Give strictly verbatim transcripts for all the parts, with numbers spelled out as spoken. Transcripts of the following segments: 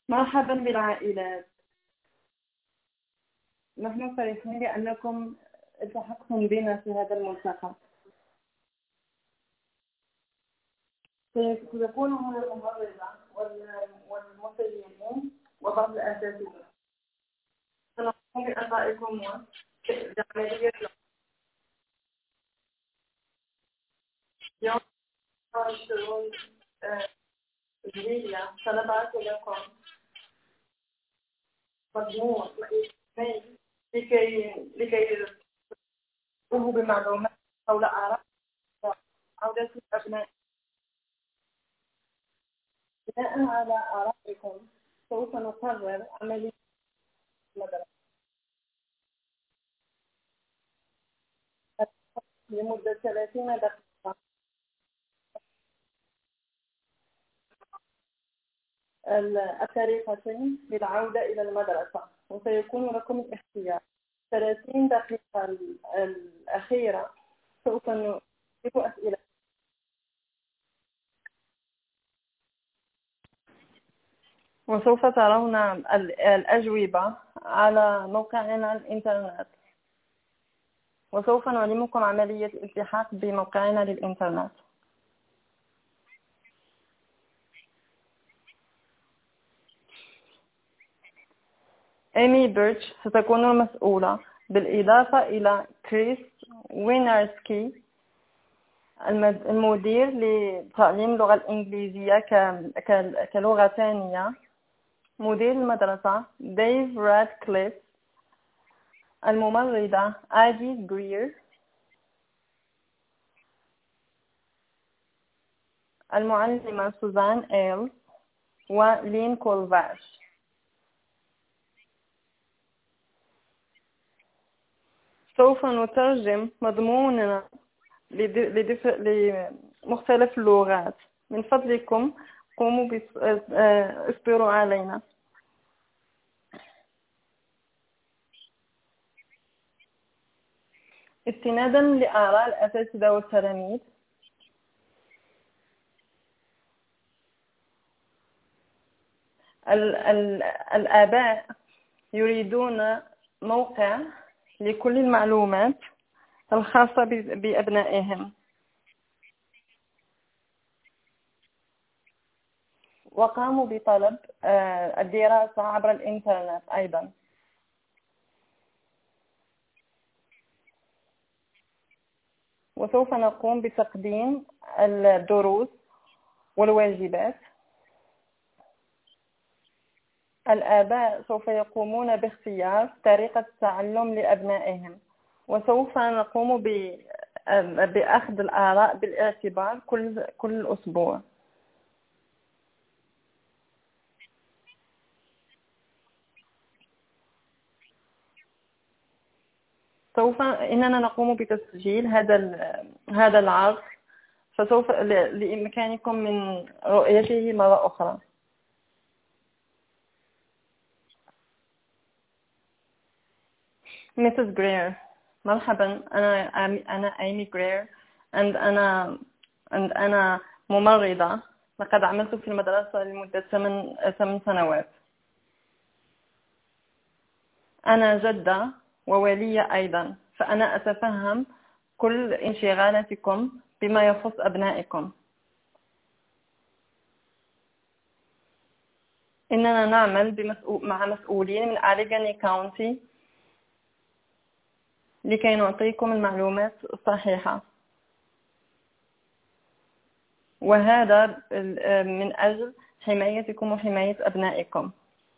مرحبا بالعائلات. نحن فرحين لأنكم التحقتم بنا في هذا الملتقى. سيكون هنا الممرضة والمسلمين وبعض الأساتذة. سنقوم بإعطائكم بعملية يوم الشؤون الجديدة. سنبعث لكم مجموع ميل لكي لكي تقوموا بمعلومات حول أعراض عودة الأبناء. بناء على آرائكم سوف نقرر عملية المدرسة لمدة ثلاثين دقيقة. الطريقتين للعودة إلى المدرسة، وسيكون لكم الاختيار. ثلاثين دقيقة الأخيرة سوف نجيب أسئلة، وسوف ترون الأجوبة على موقعنا الإنترنت، وسوف نعلمكم عملية الالتحاق بموقعنا للإنترنت. إيمي بيرتش ستكون المسؤولة، بالإضافة إلى كريس وينارسكي المدير لتعليم اللغة الإنجليزية كلغة ثانية. مدير المدرسة ديف رادكليف. الممرضة آدي غرير. المعلمة سوزان إيل ولين كولفاش. سوف نترجم مضموننا لمختلف اللغات. من فضلكم قوموا باصبروا علينا. استنادا لآراء الأساتذة والتلاميذ، ال ال الآباء يريدون موقع لكل المعلومات الخاصة بأبنائهم، وقاموا بطلب الدراسة عبر الإنترنت أيضا. وسوف نقوم بتقديم الدروس والواجبات. الآباء سوف يقومون باختيار طريقة التعلم لأبنائهم، وسوف نقوم بأخذ الآراء بالاعتبار كل كل أسبوع. سوف إننا نقوم بتسجيل هذا هذا العرض، فسوف لإمكانكم من رؤيته مرة أخرى. ميسيس غرير، مرحبا. أنا أنا إيمي غرير and أنا and أنا ممرضة. لقد عملت في المدرسة لمدة ثمان ثمان سنوات. أنا جدة وولية أيضا، فأنا أتفهم كل انشغالاتكم بما يخص أبنائكم. إننا نعمل بمسؤول مع مسؤولين من أليغاني كاونتي لكي نعطيكم المعلومات الصحيحة، وهذا من أجل حمايتكم وحماية أبنائكم.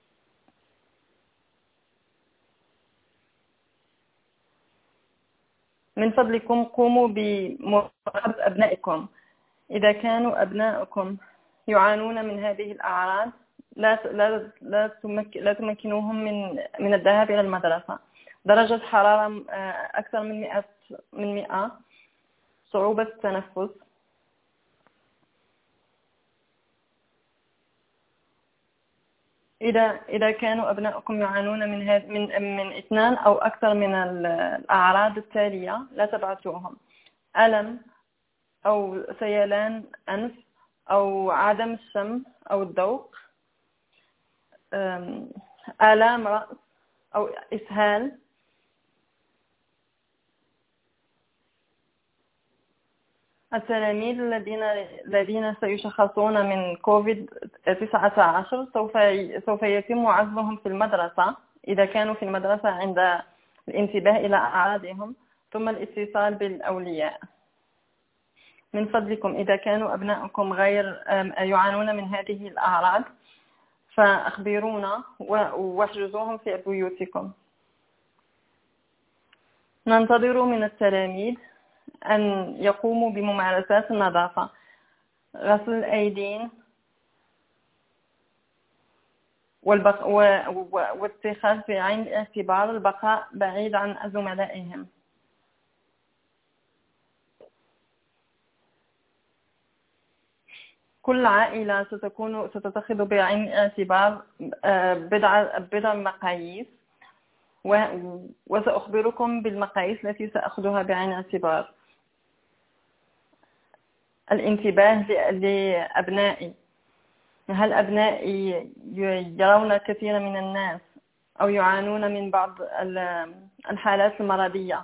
من فضلكم قوموا بمراقبة أبنائكم. إذا كانوا أبنائكم يعانون من هذه الأعراض لا لا لا, تمك لا تمكنوهم من من الذهاب إلى المدرسة. درجة حرارة أكثر من مئة من مئة، صعوبة التنفس، إذا إذا كانوا أبنائكم يعانون من هذا من من اثنان أو أكثر من الأعراض التالية لا تبعثوهم: ألم أو سيلان أنف أو عدم الشم أو الذوق، آلام رأس أو إسهال. التلاميذ الذين الذين سيشخصون من كوفيد تسعة عشر سوف سوف يتم عزلهم في المدرسة إذا كانوا في المدرسة عند الانتباه إلى أعراضهم، ثم الاتصال بالأولياء. من فضلكم إذا كانوا أبنائكم غير يعانون من هذه الأعراض فأخبرونا واحجزوهم في بيوتكم. ننتظر من التلاميذ أن يقوموا بممارسات النظافة، غسل الأيدين والبق... و... و... واتخاذ في عين الاعتبار البقاء بعيد عن زملائهم. كل عائلة ستكون ستتخذ بعين الاعتبار بضع بضع مقاييس، و... وسأخبركم بالمقاييس التي سأخذها بعين الاعتبار. الانتباه لأبنائي، هل أبنائي يرون كثير من الناس أو يعانون من بعض الحالات المرضية؟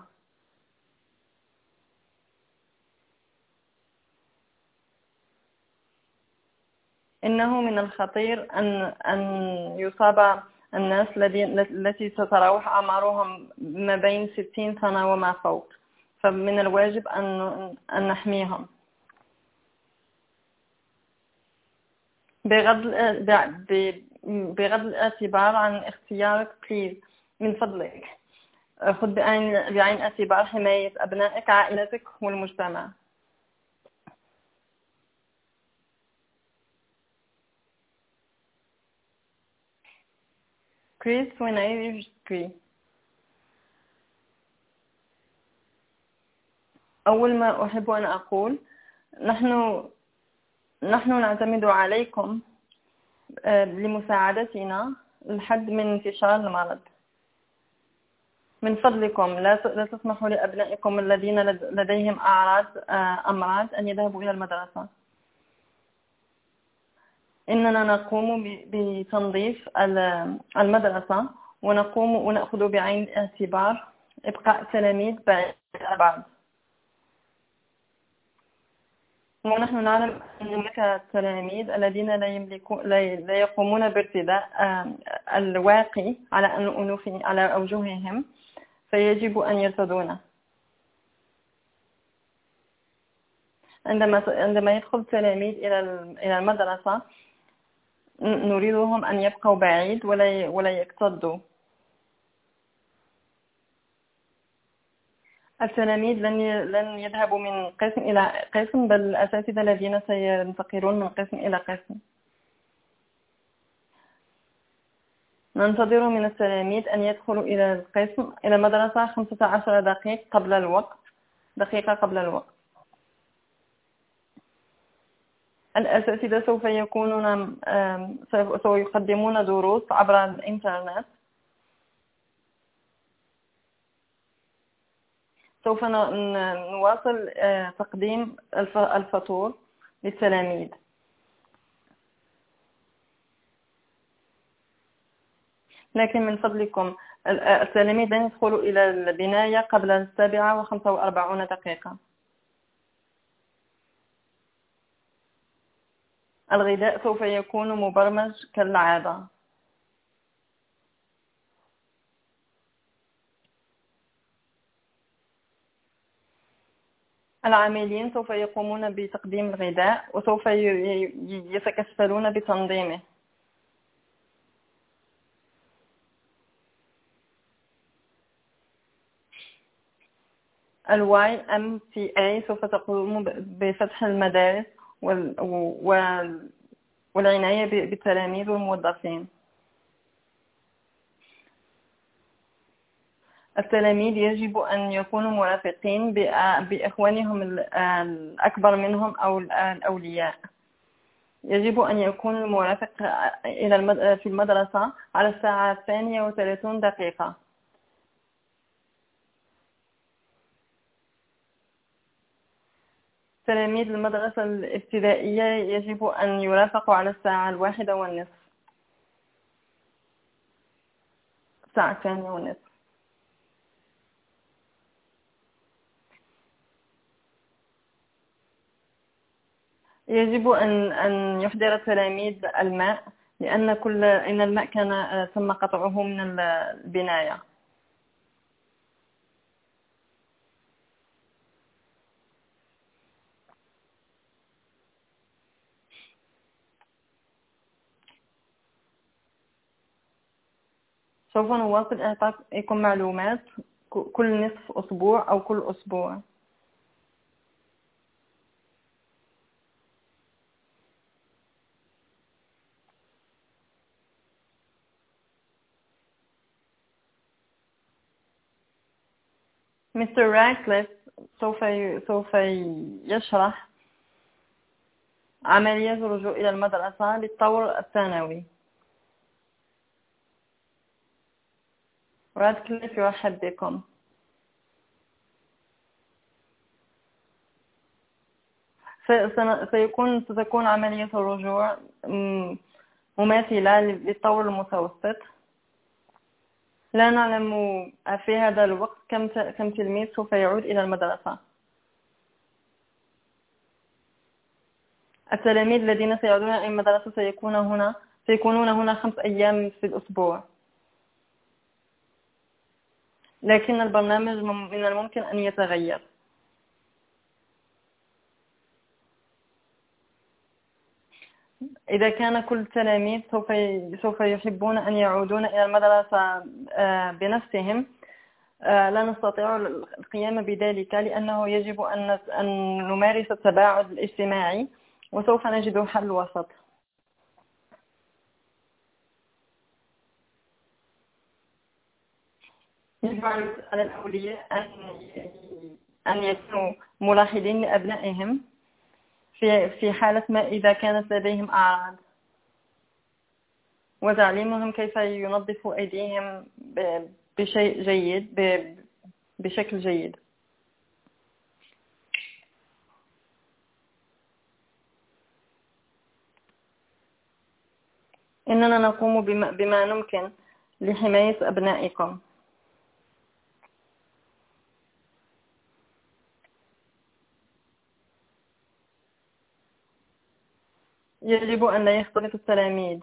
إنه من الخطير أن أن يصاب الناس التي تتراوح أعمارهم ما بين ستين سنة وما فوق، فمن الواجب أن أن نحميهم. بغض بغض الاعتبار عن اختيارك، بليز من فضلك خذ بعين بعين اعتبار حماية أبنائك، عائلتك والمجتمع. كريس ونيجري. أول ما أحب أن أقول، نحن نحن نعتمد عليكم لمساعدتنا للحد من انتشار المرض. من فضلكم لا تسمحوا لأبنائكم الذين لديهم أعراض أمراض أن يذهبوا إلى المدرسة. إننا نقوم بتنظيف المدرسة ونقوم ونأخذ بعين الاعتبار إبقاء التلاميذ بعيد عن بعض. ونحن نعلم أن هناك تلاميذ الذين لا يملكون لا يقومون بارتداء الواقي على أنوفهم على أوجههم، فيجب أن يرتدونه. عندما عندما يدخل التلاميذ إلى إلى المدرسة نريدهم أن يبقوا بعيد ولا ولا يكتظوا. التلاميذ لن لن يذهبوا من قسم إلى قسم، بل الأساتذة الذين سينتقلون من قسم إلى قسم. ننتظر من التلاميذ أن يدخلوا إلى القسم إلى المدرسة خمسة عشر دقيقة قبل الوقت دقيقة قبل الوقت. الأساتذة سوف يكونون سوف يقدمون دروس عبر الإنترنت. سوف نواصل تقديم الفطور للتلاميذ. لكن من فضلكم التلاميذ لن يدخلوا إلى البناية قبل السابعة وخمسة وأربعون دقيقة. الغذاء سوف يكون مبرمج كالعادة. العاملين سوف يقومون بتقديم الغذاء وسوف يتكفلون بتنظيمه. الواي ام تي اي سوف تقوم بفتح المدارس والعناية بالتلاميذ والموظفين. التلاميذ يجب أن يكونوا مرافقين بإخوانهم الأكبر منهم أو الأولياء. يجب أن يكون المرافق إلى في المدرسة على الساعة الثانية وثلاثون دقيقة. تلاميذ المدرسة الابتدائية يجب أن يرافقوا على الساعة الواحدة والنصف. الساعة الثانية والنصف. يجب أن أن يحضر التلاميذ الماء، لأن كل إن الماء كان تم قطعه من البناية. سوف نواصل إعطائكم معلومات كل نصف أسبوع أو كل أسبوع. مستر راكليف سوف سوف يشرح عملية الرجوع إلى المدرسة للطور الثانوي. رادكليف يرحب بكم. سيكون ستكون عملية الرجوع مماثلة للطور المتوسط. لا نعلم في هذا الوقت كم كم تلميذ سوف يعود إلى المدرسة. التلاميذ الذين سيعودون إلى المدرسة سيكون هنا سيكونون هنا خمس أيام في الأسبوع، لكن البرنامج من الممكن أن يتغير. إذا كان كل التلاميذ سوف سوف يحبون أن يعودون إلى المدرسة بنفسهم، لا نستطيع القيام بذلك، لأنه يجب أن نمارس التباعد الاجتماعي، وسوف نجد حل وسط. يجب على الأولياء أن يكونوا ملاحظين لأبنائهم في في حالة ما إذا كانت لديهم أعراض، وتعليمهم كيف ينظفوا أيديهم بشيء جيد بشكل جيد. إننا نقوم بما, بما نمكن لحماية أبنائكم. يجب أن لا يختلط التلاميذ،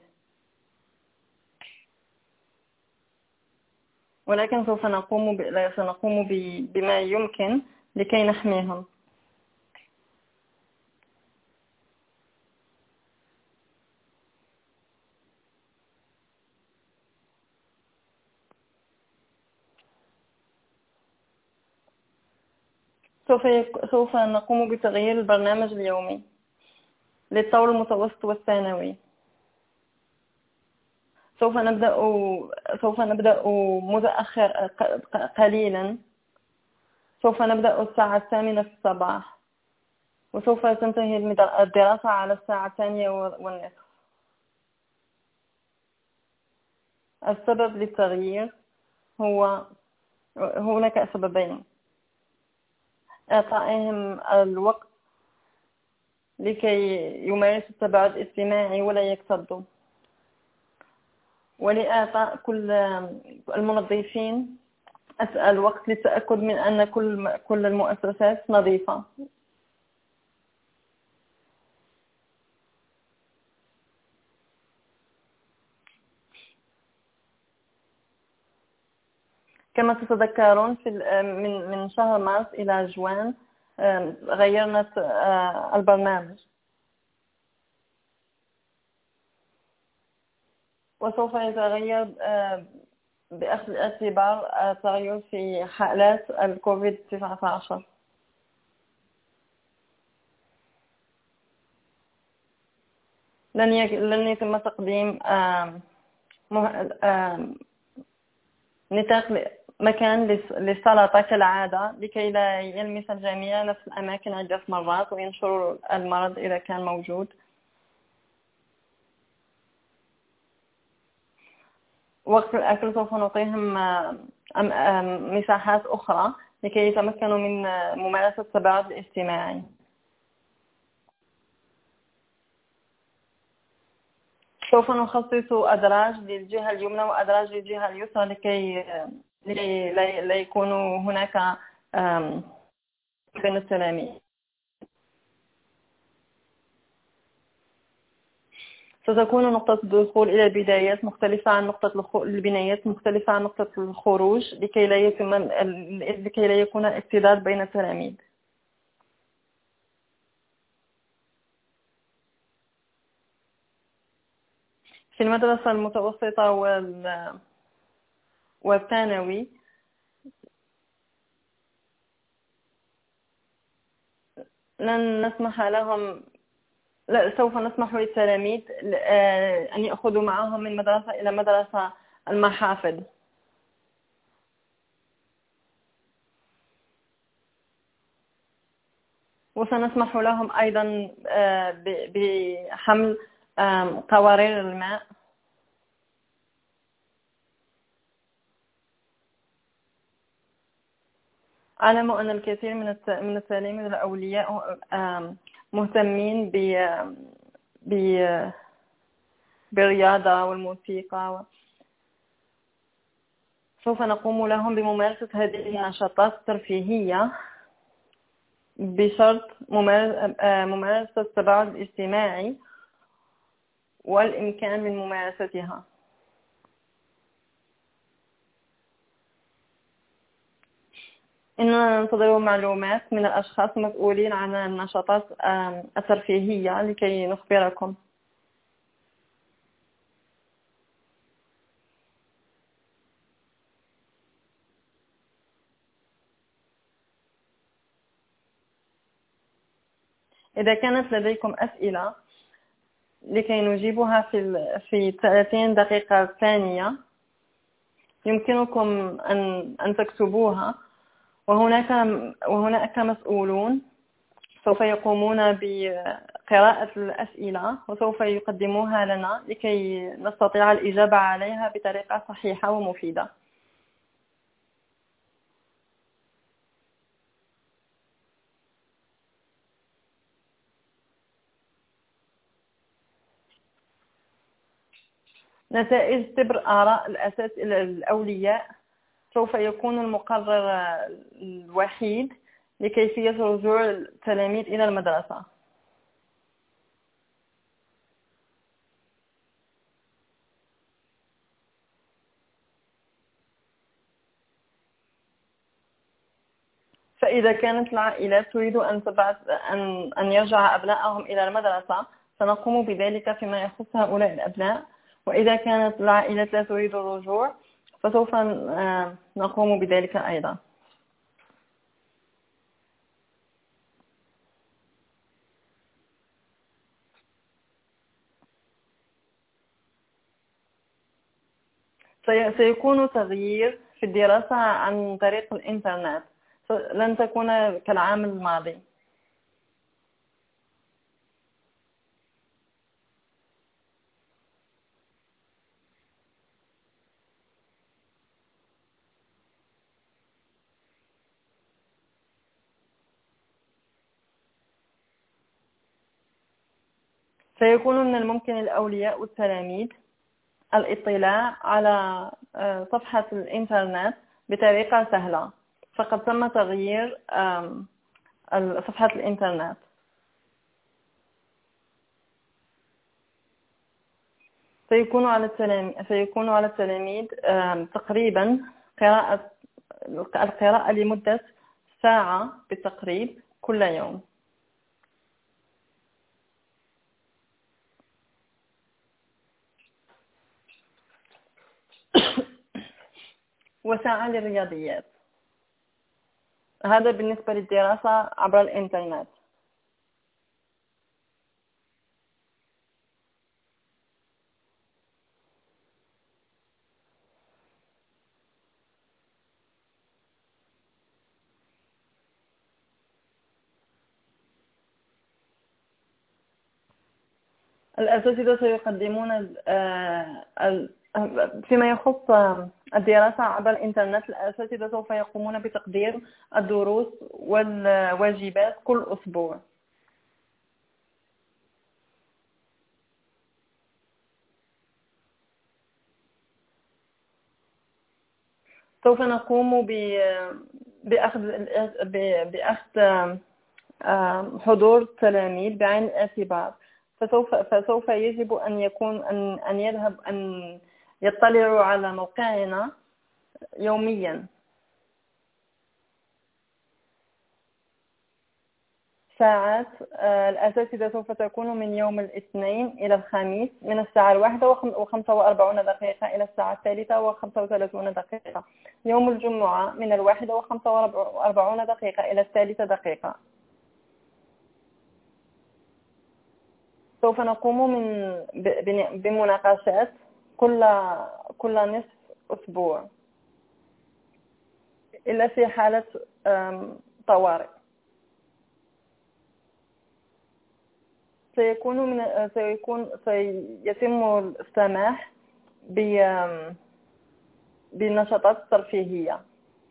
ولكن سوف نقوم ب... سنقوم ب... بما يمكن لكي نحميهم. سوف يك... سوف نقوم بتغيير البرنامج اليومي للطور المتوسط والثانوي. سوف نبدأ سوف نبدأ متأخر قليلا. سوف نبدأ الساعة الثامنة في الصباح، وسوف تنتهي الدراسة على الساعة الثانية والنصف. السبب للتغيير هو هناك سببين: إعطائهم الوقت لكي يمارسوا التباعد الاجتماعي ولا يكتظوا، ولإعطاء كل المنظفين الوقت للتأكد من أن كل كل المؤسسات نظيفة. كما تتذكرون في من من شهر مارس إلى جوان غيرنا البرنامج، وسوف يتغير بأخذ الاعتبار التغير في حالات الكوفيد تسعة عشر. لن لن يتم تقديم نطاق مكان للسلطة كالعادة، لكي لا يلمس الجميع نفس الأماكن عدة مرات وينشر المرض إذا كان موجود. وقت الأكل سوف نعطيهم مساحات أخرى لكي يتمكنوا من ممارسة التباعد الاجتماعي. سوف نخصص أدراج للجهة اليمنى وأدراج للجهة اليسرى لكي لكي لا يكون هناك بين التلاميذ. ستكون نقطة الدخول إلى البدايات مختلفة عن نقطة البنايات مختلفة عن نقطة الخروج لكي لا يتم لكي لا يكون اصطدام بين التلاميذ. في المدرسة المتوسطة والثانوي لن نسمح لهم لا سوف نسمح للتلاميذ أن يأخذوا معهم من مدرسة إلى مدرسة المحافظ. وسنسمح لهم أيضا بحمل قوارير الماء. أعلم أن الكثير من من التلاميذ الأولياء مهتمين ب بالرياضة والموسيقى. سوف نقوم لهم بممارسة هذه النشاطات الترفيهية بشرط ممارسة التباعد الاجتماعي والإمكان من ممارستها. إننا ننتظر معلومات من الأشخاص المسؤولين عن النشاطات الترفيهية لكي نخبركم. إذا كانت لديكم أسئلة لكي نجيبها في في ثلاثين دقيقة ثانية يمكنكم أن أن تكتبوها، وهناك وهناك مسؤولون سوف يقومون بقراءة الأسئلة وسوف يقدموها لنا لكي نستطيع الإجابة عليها بطريقة صحيحة ومفيدة. نتائج تبر آراء الأساس الأولياء سوف يكون المقرر الوحيد لكيفية رجوع التلاميذ إلى المدرسة. فإذا كانت العائلات تريد أن تبعث أن أن يرجع أبنائهم إلى المدرسة سنقوم بذلك فيما يخص هؤلاء الأبناء، وإذا كانت العائلات لا تريد الرجوع فسوف نقوم بذلك أيضا. سيكون تغيير في الدراسة عن طريق الإنترنت، لن تكون كالعام الماضي. سيكون من الممكن الأولياء والتلاميذ الاطلاع على صفحة الإنترنت بطريقة سهلة، فقد تم تغيير صفحة الإنترنت. سيكون على التلاميذ سيكون على التلاميذ تقريبا قراءة القراءة لمدة ساعة بالتقريب كل يوم. وساعة للرياضيات. هذا بالنسبة للدراسة عبر الإنترنت. الأساتذة سيقدمون فيما يخص الدراسة عبر الإنترنت، الأساتذة سوف يقومون بتقديم الدروس والواجبات كل أسبوع. سوف نقوم بأخذ بأخذ حضور التلاميذ بعين الاعتبار. فسوف فسوف يجب أن يكون أن أن يذهب أن يطلعوا على موقعنا يوميا. ساعات الأساتذة سوف تكون من يوم الاثنين إلى الخميس من الساعة الواحدة وخمسة وأربعون دقيقة إلى الساعة الثالثة وخمسة وثلاثون دقيقة. يوم الجمعة من الواحدة وخمسة وأربعون دقيقة إلى الثالثة دقيقة. سوف نقوم من بمناقشات كل كل نصف أسبوع إلا في حالة طوارئ. سيكون من سيكون سيتم السماح بالنشاطات الترفيهية.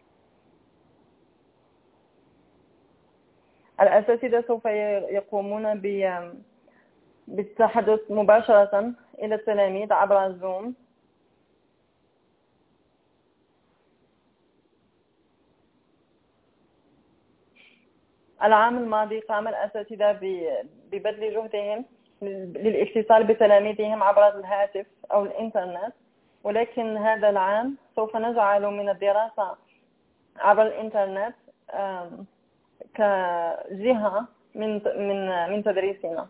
الأساتذة سوف يقومون بالتحدث مباشرة إلى التلاميذ عبر الزوم. العام الماضي قام الأساتذة ببذل جهدهم للاتصال بتلاميذهم عبر الهاتف أو الإنترنت، ولكن هذا العام سوف نجعل من الدراسة عبر الإنترنت كجهة من من من تدريسنا.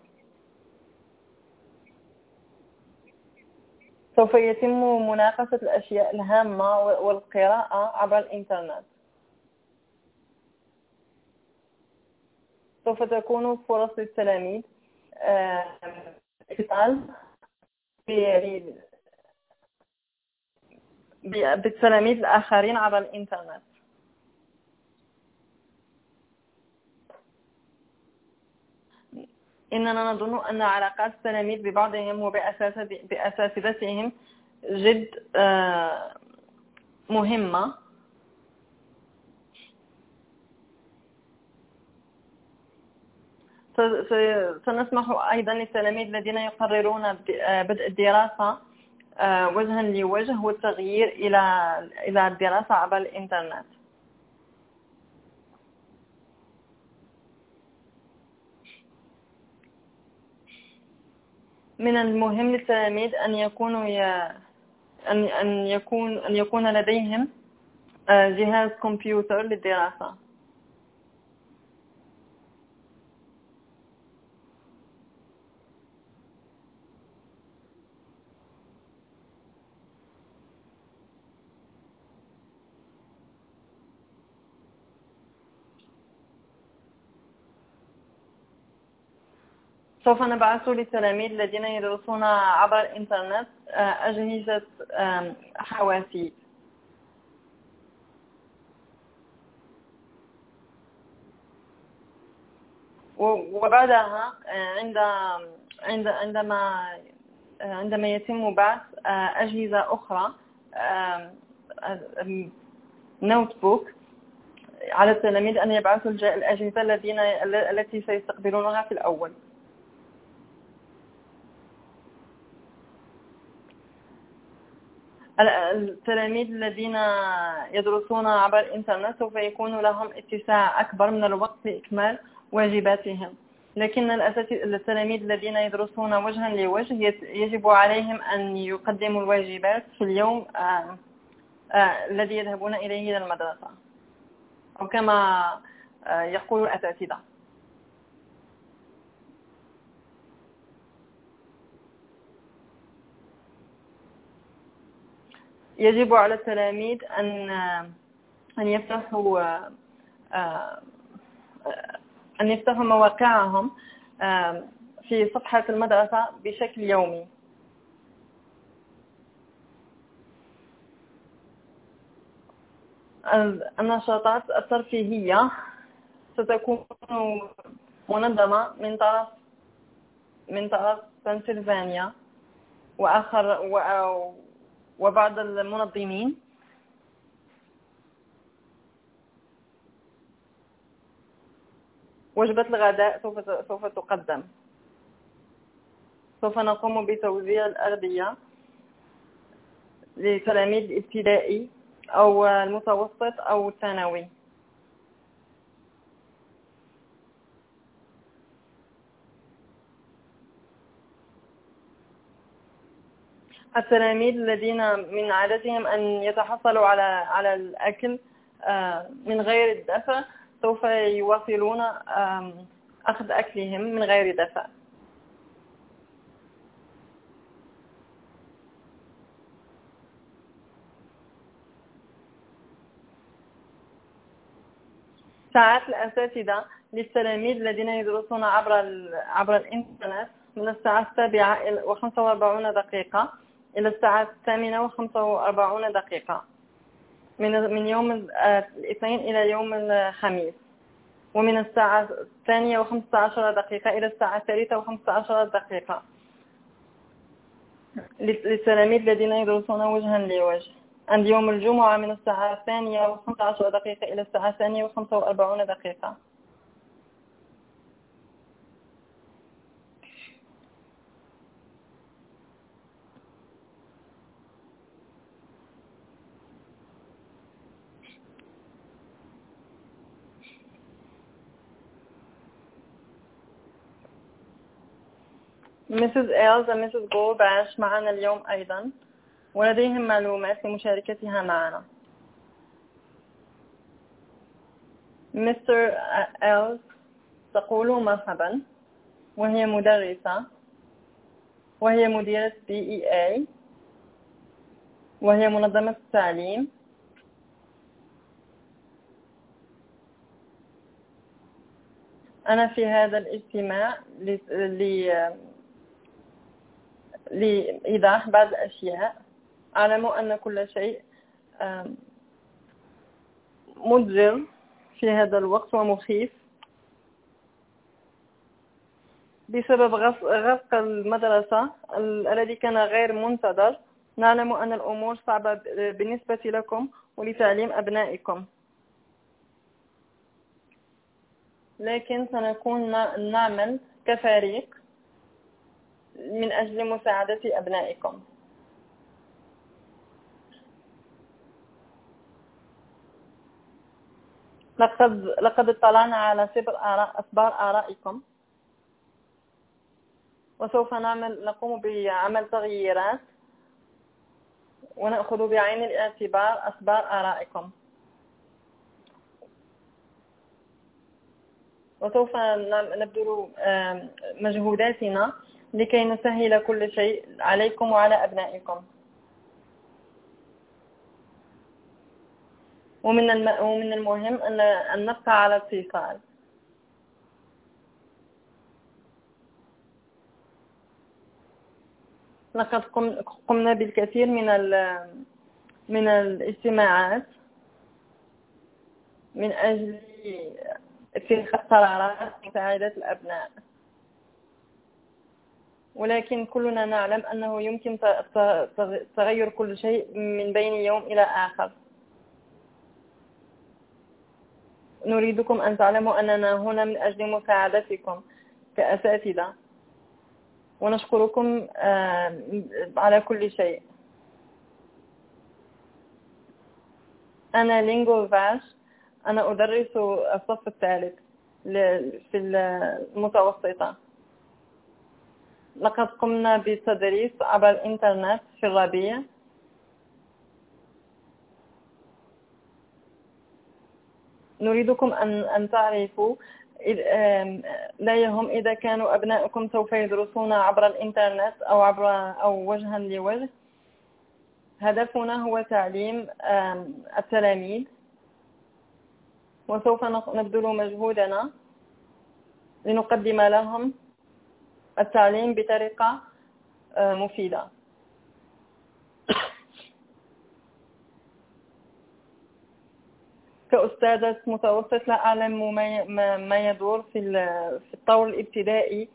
سوف يتم مناقشة الأشياء الهامة والقراءة عبر الإنترنت. سوف تكون فرص للتلاميذ اتصال بالتلاميذ الآخرين عبر الإنترنت. إننا نظن أن علاقات التلاميذ ببعضهم وبأساتذتهم جد مهمة. سنسمح أيضا للتلاميذ الذين يقررون بدء الدراسة وجها لوجه والتغيير إلى إلى الدراسة عبر الإنترنت. من المهم للتلاميذ أن يكونوا ي... أن أن يكون أن يكون لديهم جهاز كمبيوتر للدراسة. سوف نبعث للتلاميذ الذين يدرسون عبر الإنترنت أجهزة حواسيب. وبعدها عند عند عندما عندما يتم بعث أجهزة أخرى نوت بوك على التلاميذ أن يبعثوا الأجهزة الذين التي سيستقبلونها في الأول. التلاميذ الذين يدرسون عبر الإنترنت سوف يكون لهم اتساع أكبر من الوقت لإكمال واجباتهم، لكن التلاميذ الذين يدرسون وجها لوجه يجب عليهم أن يقدموا الواجبات في اليوم الذي يذهبون إليه إلى المدرسة، أو كما يقول الأساتذة. يجب على التلاميذ أن أن يفتحوا أن يفتحوا مواقعهم في صفحة المدرسة بشكل يومي. النشاطات الترفيهية ستكون منظمة من طرف من طرف بنسلفانيا وآخر وبعض المنظمين. وجبة الغداء سوف سوف تقدم. سوف نقوم بتوزيع الأغذية لتلاميذ الابتدائي أو المتوسط أو الثانوي. التلاميذ الذين من عادتهم أن يتحصلوا على على الأكل من غير الدفع سوف يواصلون أخذ أكلهم من غير دفع. ساعات الأساتذة للتلاميذ الذين يدرسون عبر عبر الإنترنت من الساعة السابعة وخمسة وأربعون دقيقة إلى الساعة الثامنة وخمسة وأربعون دقيقة من من يوم الاثنين إلى يوم الخميس، ومن الساعة الثانية وخمسة عشر دقيقة إلى الساعة الثالثة وخمسة عشر دقيقة للتلاميذ الذين يدرسون وجها لوجه. عند يوم الجمعة من الساعة الثانية وخمسة عشر دقيقة إلى الساعة الثانية وخمسة وأربعون دقيقة. مسز إيلز ومسز جولباش معنا اليوم أيضا، ولديهم معلومات لمشاركتها معنا. مستر إيلز تقول مرحبا، وهي مدرسة، وهي مديرة بي إي إيه، وهي منظمة التعليم. أنا في هذا الاجتماع لإيضاح بعض الأشياء. أعلم أن كل شيء مضر في هذا الوقت ومخيف بسبب غرق المدرسة الذي كان غير منتظر. نعلم أن الأمور صعبة بالنسبة لكم ولتعليم أبنائكم، لكن سنكون نعمل كفريق من أجل مساعدة أبنائكم. لقد لقد اطلعنا على سبر آراء أخبار آرائكم، وسوف نعمل نقوم بعمل تغييرات ونأخذ بعين الاعتبار أخبار آرائكم، وسوف نبذل مجهوداتنا لكي نسهل كل شيء عليكم وعلى أبنائكم. ومن ومن المهم أن أن نبقى على اتصال. لقد قمنا بالكثير من من الاجتماعات من أجل اتخاذ قرارات لمساعدة الأبناء، ولكن كلنا نعلم أنه يمكن تغير كل شيء من بين يوم إلى آخر. نريدكم أن تعلموا أننا هنا من أجل مساعدتكم كأساتذة، ونشكركم على كل شيء. أنا لينغو فاش، أنا أدرس الصف الثالث في المتوسطة. لقد قمنا بالتدريس عبر الإنترنت في الربيع. نريدكم أن أن تعرفوا لا يهم إذا كانوا أبنائكم سوف يدرسون عبر الإنترنت أو عبر أو وجها لوجه. هدفنا هو تعليم التلاميذ، وسوف نبذل مجهودنا لنقدم لهم التعليم بطريقة مفيدة. كأستاذة متوسط لا أعلم ما ما يدور في في الطور الابتدائي،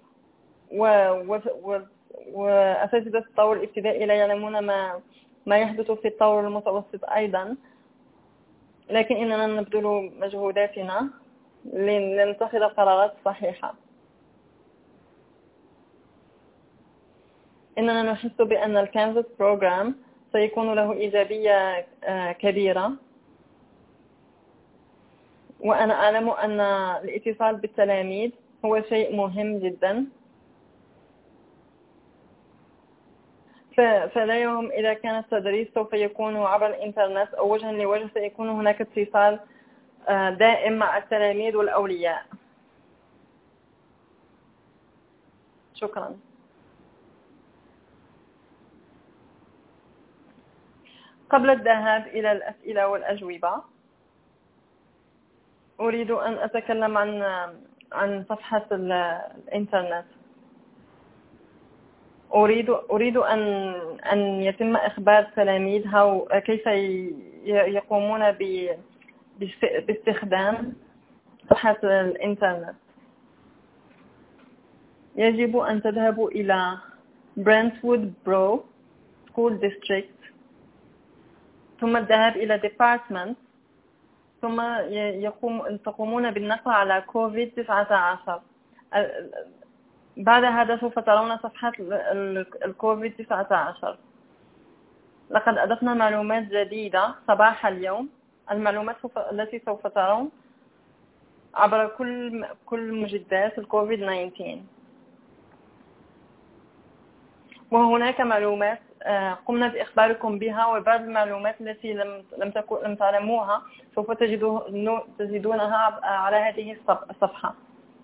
وأساتذة الطور الابتدائي لا يعلمون ما ما يحدث في الطور المتوسط أيضا، لكن إننا نبذل مجهوداتنا لنتخذ قرارات صحيحة. إننا نحس بأن الكانفاس بروجرام سيكون له إيجابية كبيرة. وأنا أعلم أن الاتصال بالتلاميذ هو شيء مهم جدا، فاليوم إذا كان التدريس سوف يكون عبر الإنترنت أو وجها لوجه، سيكون هناك اتصال دائم مع التلاميذ والأولياء. شكرا. قبل الذهاب إلى الأسئلة والأجوبة، أريد أن أتكلم عن عن صفحة الإنترنت. أريد أريد أن أن يتم إخبار تلاميذها كيف يقومون باستخدام صفحة الإنترنت. يجب أن تذهبوا إلى Brentwood Borough School District، ثم الذهاب إلى Department، ثم يقوم تقومون بالنقر على كوفيد تسعة عشر. بعد هذا سوف ترون صفحة الكوفيد تسعة عشر. لقد أضفنا معلومات جديدة صباح اليوم. المعلومات التي سوف ترون عبر كل كل مجدات الكوفيد تسعة عشر. وهناك معلومات قمنا بإخباركم بها، وبعض المعلومات التي لم لم تكن لم تعلموها سوف تجدونها على هذه الصفحة.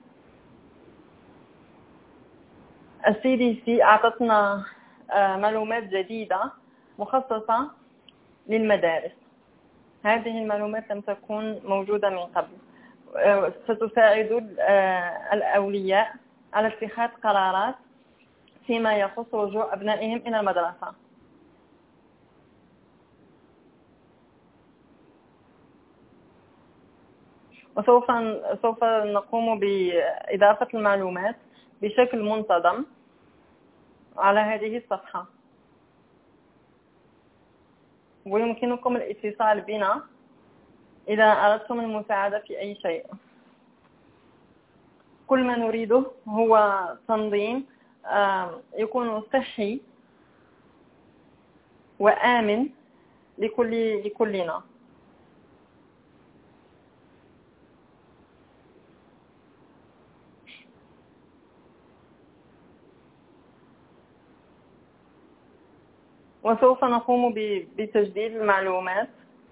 السي دي سي أعطتنا معلومات جديدة مخصصة للمدارس. هذه المعلومات لم تكن موجودة من قبل، ستساعد الأولياء على اتخاذ قرارات فيما يخص رجوع أبنائهم إلى المدرسة. وسوف سوف نقوم بإضافة المعلومات بشكل منتظم على هذه الصفحة، ويمكنكم الاتصال بنا إذا أردتم المساعدة في أي شيء. كل ما نريده هو تنظيم يكون صحي وآمن لكل لكلنا. وسوف نقوم بتجديد المعلومات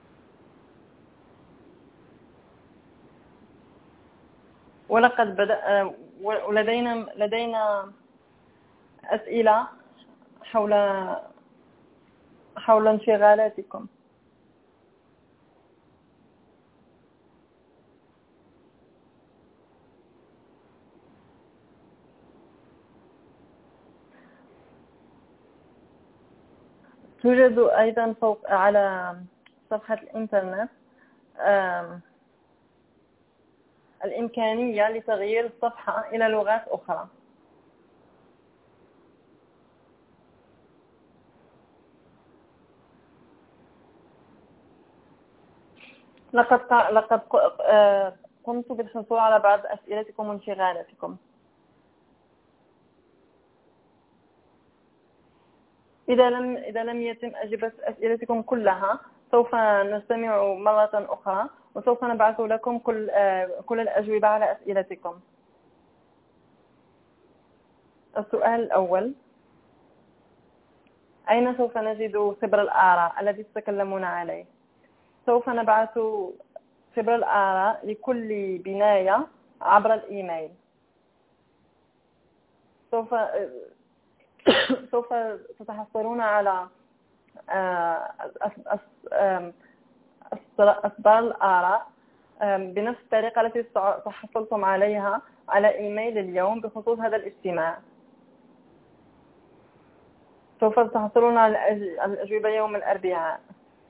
ولقد بدأ ولدينا لدينا أسئلة حول حول انشغالاتكم. توجد أيضا فوق على صفحة الإنترنت الإمكانية لتغيير الصفحة إلى لغات أخرى. لقد لقد قمت بالحصول على بعض أسئلتكم وانشغالاتكم. إذا لم إذا لم يتم أجابة أسئلتكم كلها، سوف نستمع مرة أخرى وسوف نبعث لكم كل كل الأجوبة على أسئلتكم. السؤال الأول: أين سوف نجد خبر الآراء الذي تتكلمون عليه؟ سوف نبعث خبر الآراء لكل بناية عبر الإيميل. سوف سوف تتحصلون على أصدار الآراء بنفس الطريقة التي تحصلتم عليها على إيميل اليوم بخصوص هذا الاجتماع. سوف تحصلون على الأجوبة يوم الأربعاء.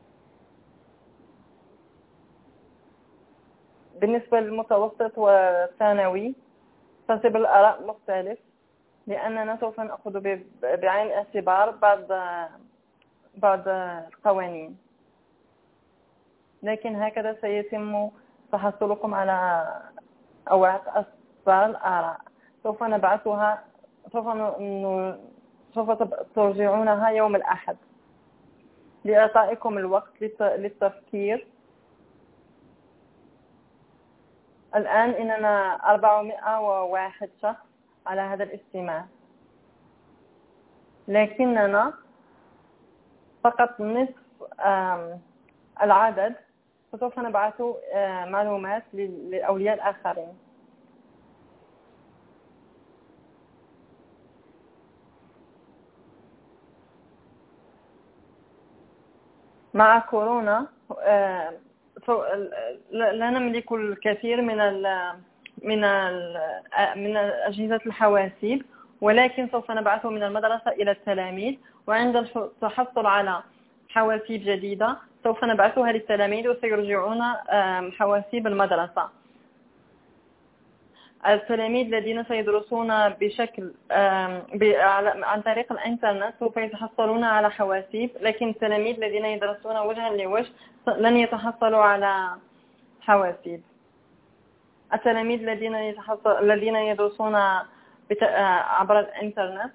بالنسبة للمتوسط والثانوي فصيب الآراء مختلف، لأننا سوف نأخذ بعين الاعتبار بعض بعض القوانين، لكن هكذا سيتم تحصلكم على أوراق أصدار الآراء. سوف نبعثها سوف ن... سوف ترجعونها يوم الأحد. لإعطائكم الوقت للتفكير. الآن إننا أربعمائة وواحد شخص على هذا الاجتماع، لكننا فقط نصف العدد، فسوف نبعث معلومات للأولياء الآخرين. مع كورونا لا نملك الكثير من ال من ال من أجهزة الحواسيب، ولكن سوف نبعث من المدرسة إلى التلاميذ، وعند التحصل على حواسيب جديدة سوف نبعثها للتلاميذ وسيرجعون حواسيب المدرسة. التلاميذ الذين سيدرسون بشكل عن طريق الإنترنت سوف يتحصلون على حواسيب، لكن التلاميذ الذين يدرسون وجها لوجه لن يتحصلوا على حواسيب. التلاميذ الذين الذين يدرسون عبر الإنترنت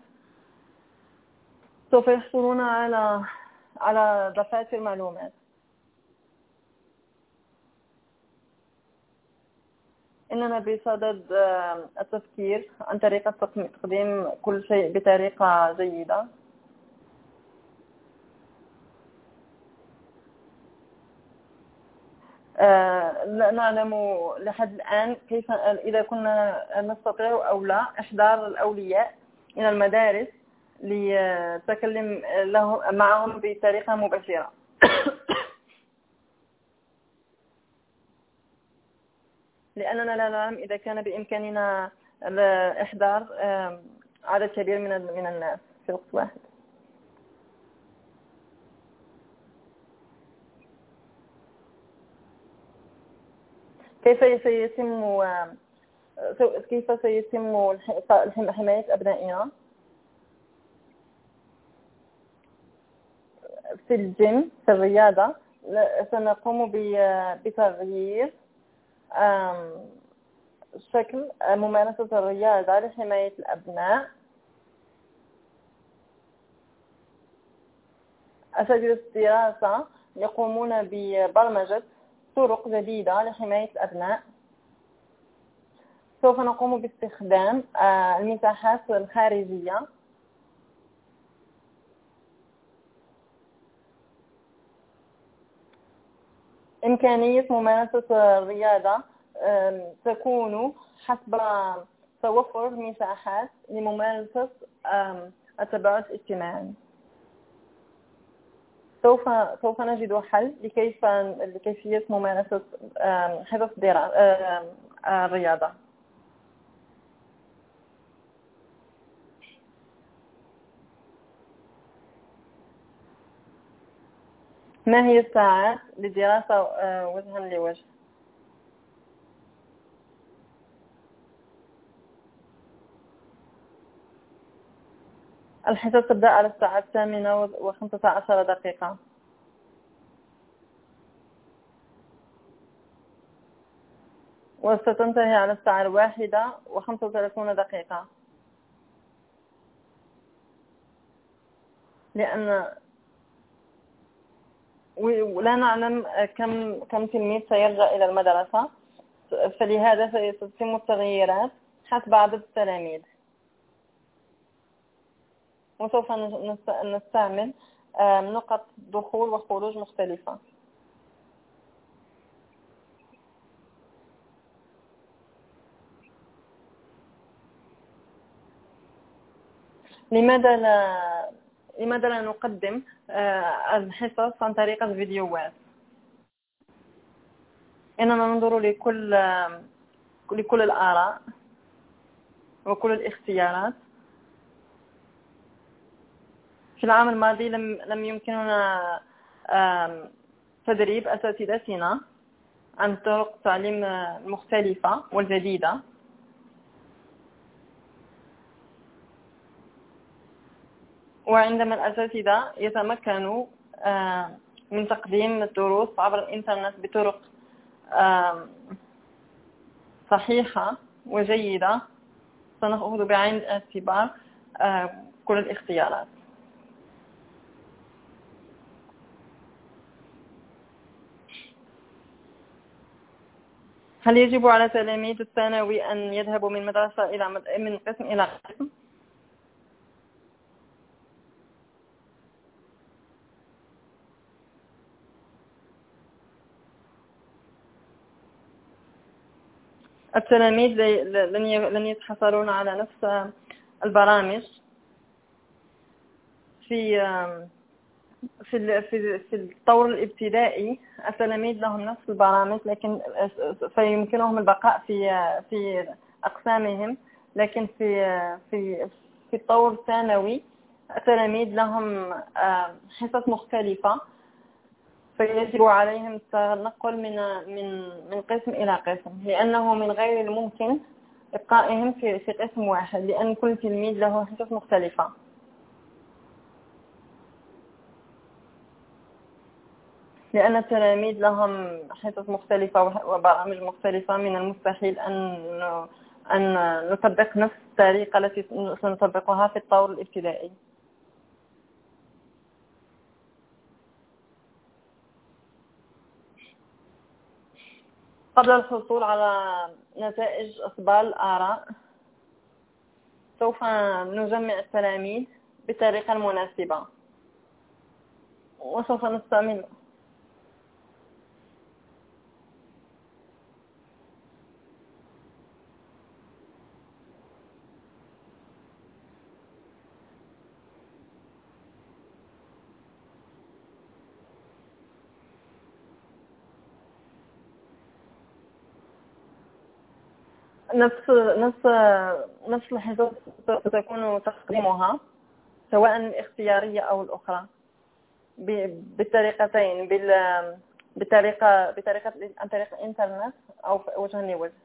سوف يحصلون على على دفاتر معلومات. إننا بصدد التفكير عن طريقة تقديم كل شيء بطريقة جيدة. لا نعلم لحد الآن كيف إذا كنا نستطيع أو لا إحضار الأولياء إلى المدارس لتكلم له معهم بطريقة مباشرة. لأننا لا نعلم إذا كان بإمكاننا إحضار عدد كبير من من الناس في وقت واحد. كيف سيتم كيف سيتم حماية أبنائنا في الجيم في الرياضة؟ سنقوم بتغيير شكل ممارسة الرياضة لحماية الأبناء. أساتذة الدراسة يقومون ببرمجة طرق جديدة لحماية الأبناء. سوف نقوم باستخدام المساحات الخارجية إمكانية ممارسة الرياضة تكون حسب توفر مساحات لممارسة التباعد الاجتماعي. سوف سوف نجد حل لكيف لكيفية ممارسة حصص الرياضة. ما هي الساعات للدراسة وجها لوجه؟ الحصص تبدأ على الساعة الثامنة وخمسة عشر دقيقة. وستنتهي على الساعة الواحدة وخمسة وثلاثون دقيقة، لأن ولا نعلم كم كم تلميذ سيرجع إلى المدرسة، فلهذا ستتم التغييرات حسب عدد التلاميذ. وسوف نستعمل نقط دخول وخروج مختلفة. لماذا لا لماذا لا نقدم الحصص عن طريق الفيديوهات؟ إننا ننظر لكل لكل الآراء وكل الاختيارات. في العام الماضي لم لم يمكننا تدريب أساتذتنا عن طرق تعليم مختلفة والجديدة. وعندما الأساتذة يتمكنوا من تقديم الدروس عبر الإنترنت بطرق صحيحة وجيدة، سنأخذ بعين الاعتبار كل الاختيارات. هل يجب على تلاميذ الثانوي أن يذهبوا من مدرسة إلى مد... من قسم إلى قسم؟ التلاميذ لن لن يتحصلون على نفس البرامج في في في في الطور الابتدائي. التلاميذ لهم نفس البرامج، لكن فيمكنهم البقاء في في أقسامهم. لكن في في في الطور الثانوي التلاميذ لهم حصص مختلفة، فيجب عليهم التنقل من من من قسم إلى قسم، لأنه من غير الممكن إبقائهم في في قسم واحد، لأن كل تلميذ له حصص مختلفة. لأن التلاميذ لهم حصص مختلفة وبرامج مختلفة، من المستحيل أن أن نطبق نفس الطريقة التي سنطبقها في الطور الابتدائي. قبل الحصول على نتائج إقبال الآراء سوف نجمع التلاميذ بالطريقة المناسبة، وسوف نستعمل نفس نفس نفس الحصص ستكون تقديمها، سواء اختيارية أو الأخرى، بالطريقتين، بالطريقة بطريقة عن طريق الإنترنت أو وجها لوجه.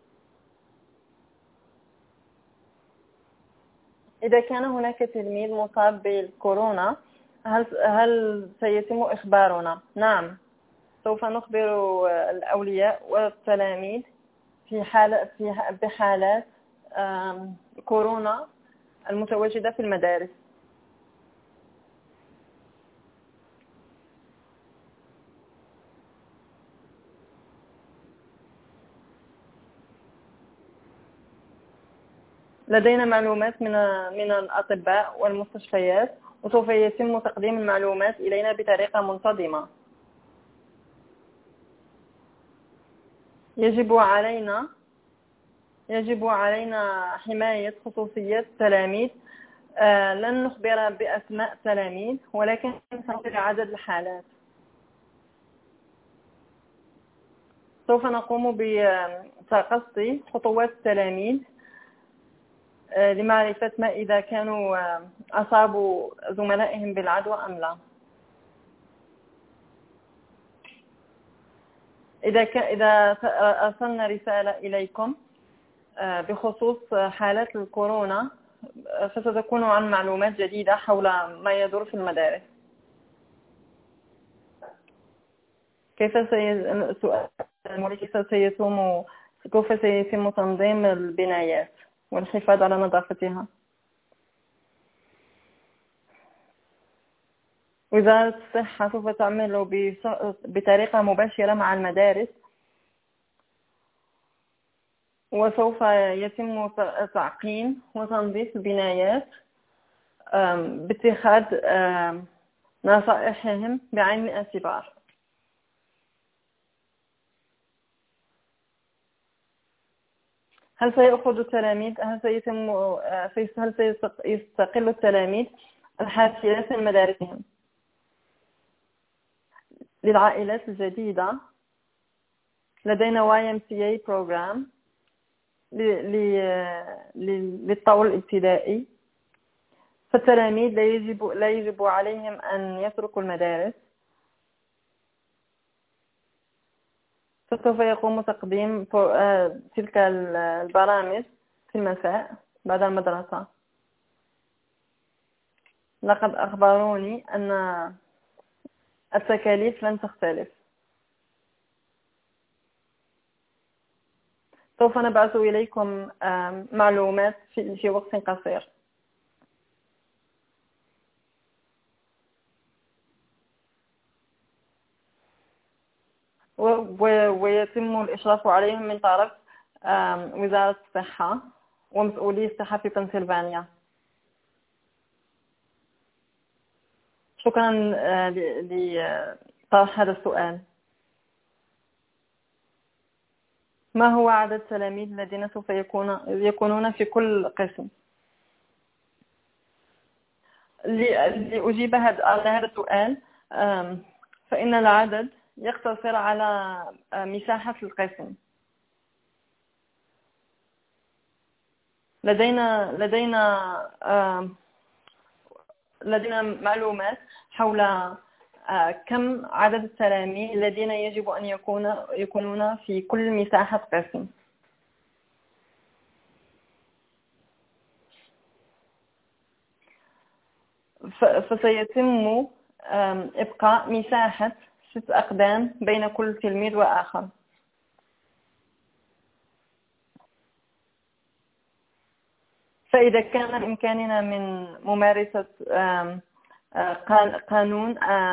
إذا كان هناك تلميذ مصاب بالكورونا، هل هل سيتم إخبارنا؟ نعم، سوف نخبر الأولياء والتلاميذ في حالة في بحالات كورونا المتواجدة في المدارس. لدينا معلومات من من الأطباء والمستشفيات، وسوف يتم تقديم المعلومات إلينا بطريقة منتظمة. يجب علينا يجب علينا حماية خصوصية التلاميذ. آه لن نخبر بأسماء التلاميذ، ولكن سنخبر عدد الحالات. سوف نقوم بتقصي خطوات التلاميذ آه لمعرفة ما إذا كانوا آه أصابوا زملائهم بالعدوى أم لا. إذا كان إذا أرسلنا رسالة إليكم بخصوص حالات الكورونا، فستكون عن معلومات جديدة حول ما يدور في المدارس. كيف كيف سيتم كيف سيتم تنظيم البنايات والحفاظ على نظافتها؟ وزارة الصحة سوف تعمل بطريقة مباشرة مع المدارس، وسوف يتم تعقيم وتنظيف البنايات باتخاذ نصائحهم بعين الاعتبار. هل سيأخذ التلاميذ هل سيتم هل سيستقل التلاميذ الحافلات من مدارسهم؟ للعائلات الجديدة لدينا واي إم سي إيه program للطور الابتدائي، فالتلاميذ لا يجب لا يجب عليهم أن يتركوا المدارس، فسوف يقوم تقديم تلك البرامج في المساء بعد المدرسة. لقد أخبروني أن التكاليف لن تختلف. سوف نبعث إليكم معلومات في وقت قصير. ويتم الإشراف عليهم من طرف وزارة الصحة ومسؤولي الصحة في بنسلفانيا. شكرا لطرح هذا السؤال. ما هو عدد التلاميذ الذين سوف يكون يكونون في كل قسم؟ لأجيب على هذا السؤال، فإن العدد يقتصر على مساحة القسم. لدينا لدينا لدينا معلومات حول كم عدد التلاميذ الذين يجب أن يكون يكونون في كل مساحة قسم. فسيتم إبقاء مساحة ست أقدام بين كل تلميذ وآخر. فإذا كان بإمكاننا من ممارسة قانون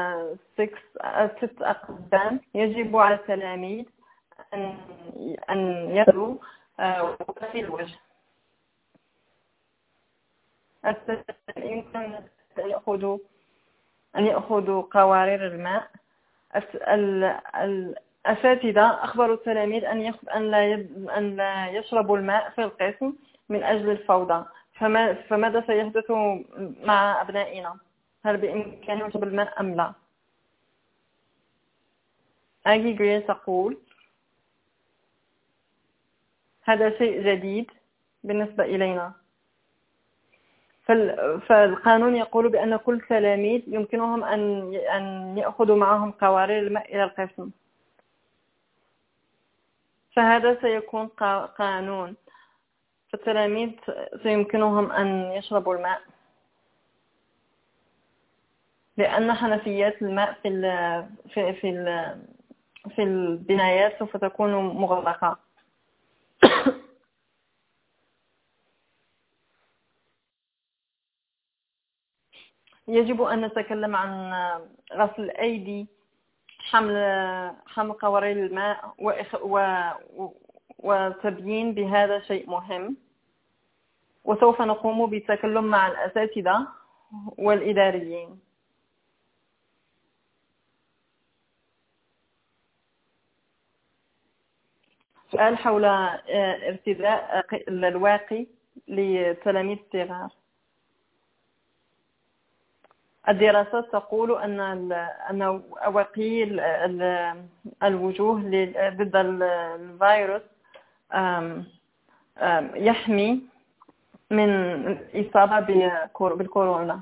ست أقدام، يجب على التلاميذ أن يصلوا في الوجه. يمكن أن يأخذوا أن يأخذوا قوارير الماء. الأساتذة أخبروا التلاميذ أن أن لا أن لا يشربوا الماء في القسم من أجل الفوضى. فما فماذا سيحدث مع أبنائنا؟ هل بإمكانهم شرب الماء أم لا؟ آجي جريل تقول هذا شيء جديد بالنسبة إلينا. فالقانون يقول بأن كل تلاميذ يمكنهم أن أن يأخذوا معهم قوارير الماء إلى القسم. فهذا سيكون قانون، فالتلاميذ سيمكنهم أن يشربوا الماء، لأن حنفيات الماء في ال في في ال في البنايات سوف تكون مغلقة. يجب أن نتكلم عن غسل الأيدي، حمل حمل قوارير الماء وتبيين بهذا شيء مهم. وسوف نقوم بالتكلم مع الأساتذة والإداريين. سؤال حول ارتداء الواقي لتلاميذ الصغار. الدراسات تقول أن أن واقي الوجوه ضد الفيروس يحمي من الإصابة بالكورونا.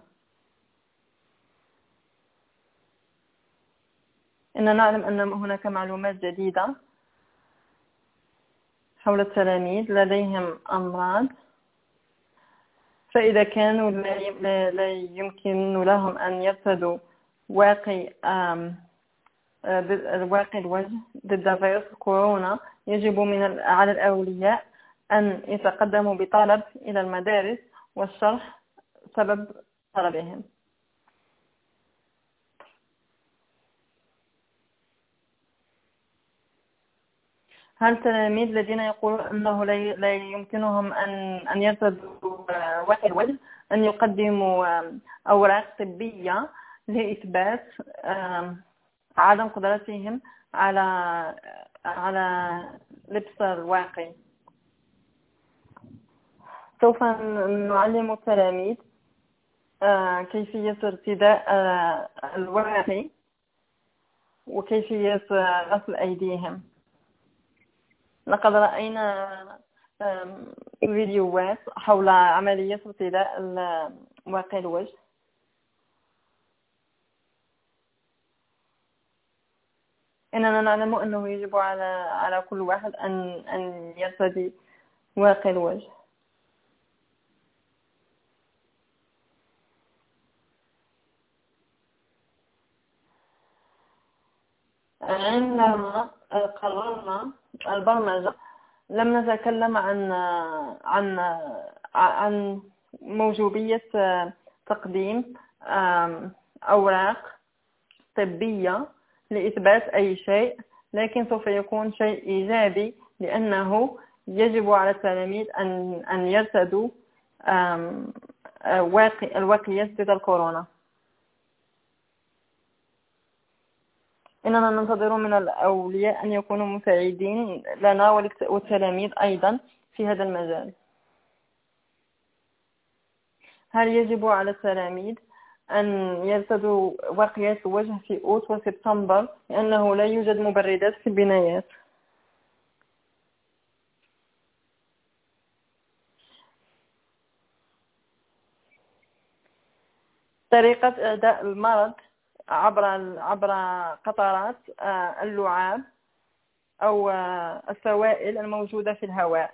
إننا نعلم أن هناك معلومات جديدة حول التلاميذ لديهم أمراض، فإذا كانوا لا يمكن لهم أن يرتدوا واقي واقي الوجه ضد فيروس كورونا، يجب من على الأولياء أن يتقدموا بطلب إلى المدارس والشرح سبب طلبهم. هل التلاميذ الذين يقولون أنه لا يمكنهم أن أن يرتدوا واقي الوجه أن يقدموا أوراق طبية لإثبات عدم قدرتهم على على لبس الواقي؟ سوف نعلم التلاميذ كيفية ارتداء الواقي وكيفية غسل أيديهم. لقد رأينا فيديوهات حول عملية ارتداء واقي الوجه. إننا نعلم أنه يجب على على كل واحد أن أن يرتدي واقي الوجه. عندما قررنا البرمجة لم نتكلم عن عن عن موجودية تقديم أوراق طبية لإثبات أي شيء لكن سوف يكون شيء إيجابي، لأنه يجب على التلاميذ أن أن يرتدوا الوقايات ضد الكورونا. إننا ننتظر من الأولياء أن يكونوا مساعدين لنا والتلاميذ أيضا في هذا المجال. هل يجب على التلاميذ أن يرتدوا وقايات الوجه في أوت وسبتمبر لأنه لا يوجد مبردات في البنايات؟ طريقة إعداء المرض عبر عبر قطرات اللعاب أو السوائل الموجودة في الهواء.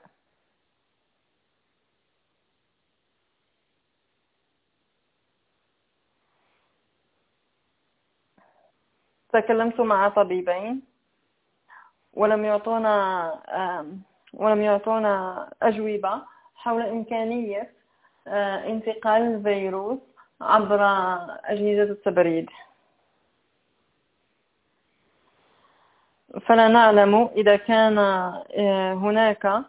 تكلمت مع طبيبين ولم يعطونا ولم يعطونا أجوبة حول إمكانية انتقال الفيروس عبر أجهزة التبريد. فلا نعلم إذا كان هناك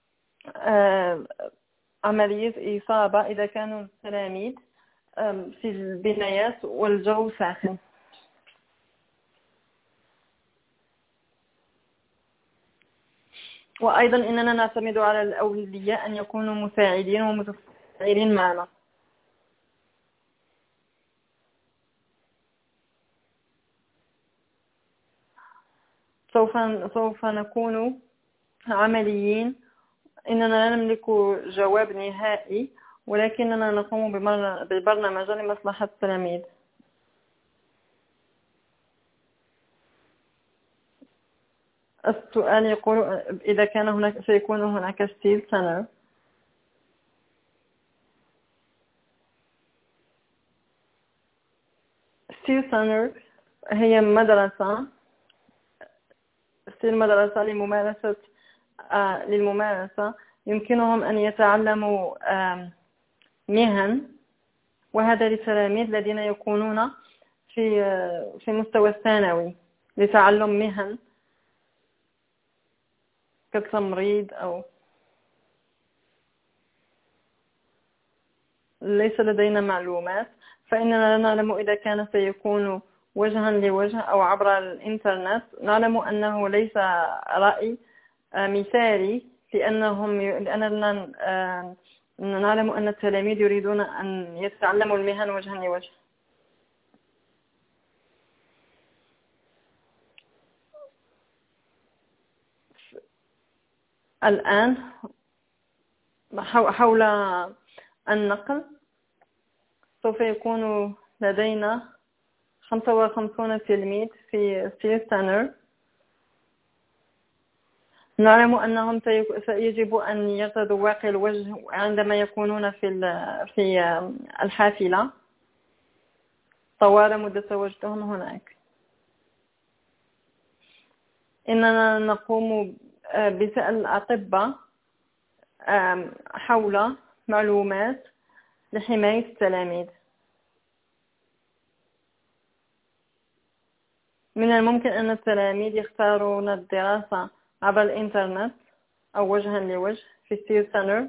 عملية إصابة إذا كانوا التلاميذ في البنايات والجو ساخن. وأيضا إننا نعتمد على الأولياء أن يكونوا مساعدين ومتفاعلين معنا. سوف سوف نكون عمليين. إننا لا نملك جواب نهائي، ولكننا نقوم ببرنامج لمصلحة التلاميذ. السؤال يقول إذا كان هناك سيكون هناك ستيل سنر. ستيل سنر هي مدرسة ستيل مدرسة لممارسة آه للممارسة يمكنهم أن يتعلموا آه مهن، وهذا للتلاميذ الذين يكونون في آه في مستوى الثانوي لتعلم مهن كالتمريض أو ليس لدينا معلومات. فإننا لا نعلم إذا كان سيكون وجها لوجه أو عبر الإنترنت. نعلم أنه ليس رأي مثالي، لأنهم لأننا نعلم أن التلاميذ يريدون أن يتعلموا المهن وجها لوجه. الآن حول النقل سوف يكون لدينا خمسة وخمسون تلميذ في ستيل سنر. نعلم أنهم يجب أن يرتدوا واقي الوجه عندما يكونون في في الحافلة طوال مدة تواجدهم هناك. إننا نقوم بسأل الأطباء حول معلومات لحماية التلاميذ. من الممكن أن التلاميذ يختارون الدراسة عبر الإنترنت أو وجها لوجه في ستيل سنر.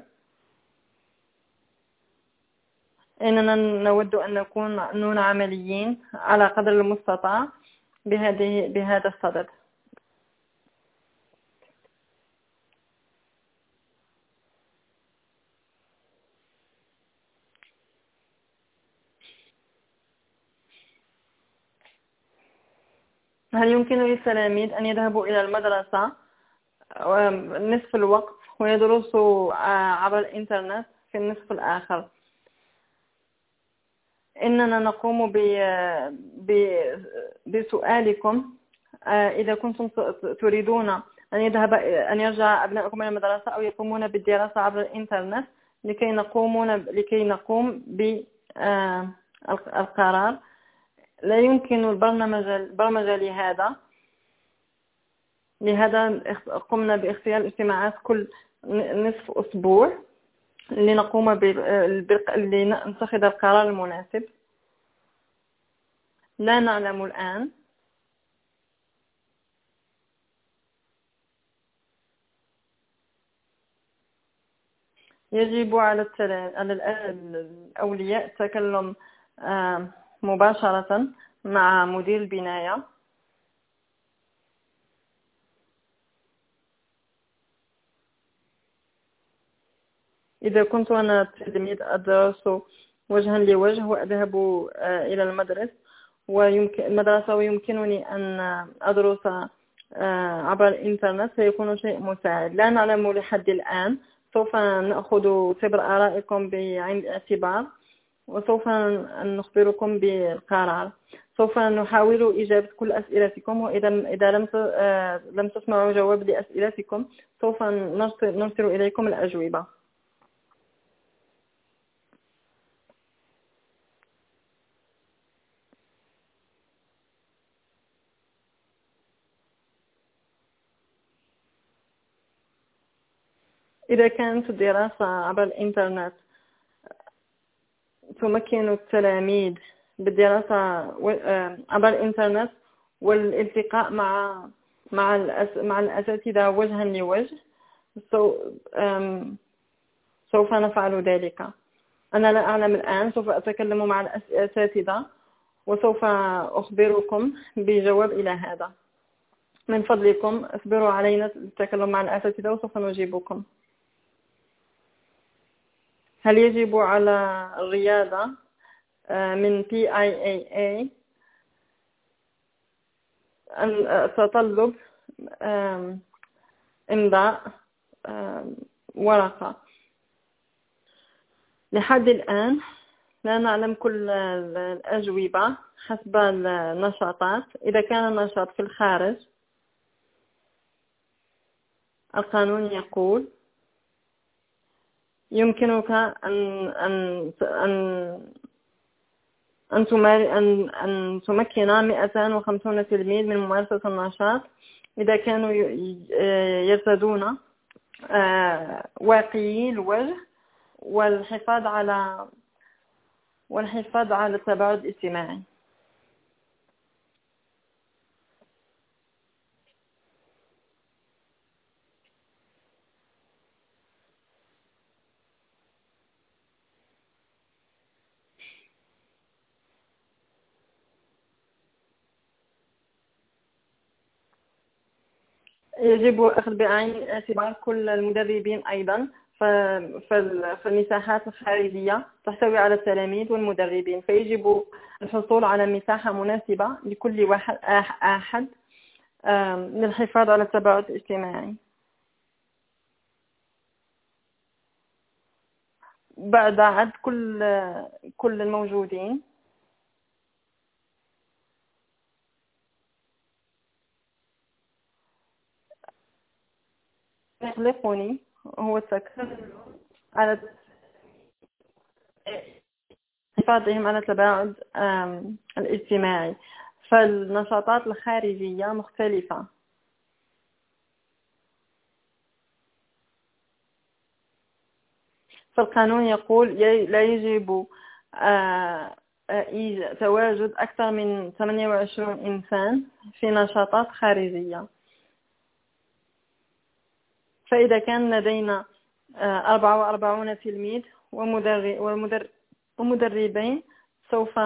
إننا نود أن نكون عمليين على قدر المستطاع بهذه بهذا الصدد. هل يمكن للتلاميذ أن يذهبوا إلى المدرسة نصف الوقت ويدرسوا عبر الإنترنت في النصف الآخر؟ إننا نقوم بسؤالكم إذا كنتم تريدون أن يذهب أن يرجع أبنائكم إلى المدرسة أو يقومون بالدراسة عبر الإنترنت لكي نقوم لكي نقوم بالقرار. لا يمكن البرنامج البرمجة لهذا. لهذا قمنا باختيار اجتماعات كل نصف أسبوع لنقوم لنتخذ القرار المناسب. لا نعلم الآن يجب على التلا- على الأ- الأولياء التكلم آه، مباشرة مع مدير البناية إذا كنت أنا تلميذ أدرس وجها لوجه وأذهب آه، إلى المدرسة ويمكن المدرسة ويمكنني أن أدرس آه، عبر الإنترنت سيكون شيء مساعد. لا نعلم لحد الآن، سوف نأخذ كبر آرائكم بعين الاعتبار وسوف نخبركم بالقرار. سوف نحاول إجابة كل أسئلتكم، وإذا إذا لم آه، لم تسمعوا جواب لأسئلتكم سوف نرسل نرسل إليكم الأجوبة. إذا كانت الدراسة عبر الإنترنت تمكن التلاميذ بالدراسة عبر الإنترنت والالتقاء مع مع الأس... مع الأساتذة وجها لوجه، سوف نفعل ذلك. أنا لا أعلم الآن، سوف أتكلم مع الأساتذة وسوف أخبركم بجواب إلى هذا. من فضلكم اصبروا علينا التكلم مع الأساتذة وسوف نجيبكم. هل يجب على الرياضة من بي آي إيه إيه أن تطلب إمضاء ورقة؟ لحد الآن لا نعلم كل الأجوبة حسب النشاطات. إذا كان النشاط في الخارج القانون يقول يمكنك أن أن أن أن تمار أن أن تمكن مئتين وخمسين تلميذ من ممارسة النشاط إذا كانوا يرتدون واقيي الوجه والحفاظ على والحفاظ على التباعد الاجتماعي. يجب أخذ بعين الاعتبار كل المدربين أيضا، فالمساحات الخارجية تحتوي على التلاميذ والمدربين، فيجب الحصول على مساحة مناسبة لكل واحد أحد للحفاظ على التباعد الاجتماعي. بعد عد كل كل الموجودين يقلقني هو التكلم على حفاظهم على التباعد الاجتماعي، فالنشاطات الخارجية مختلفة. فالقانون يقول لا يجب تواجد أكثر من ثمانية وعشرين إنسان في نشاطات خارجية. فإذا كان لدينا أربعة وأربعون تلميذ ومدرب ومدربين سوف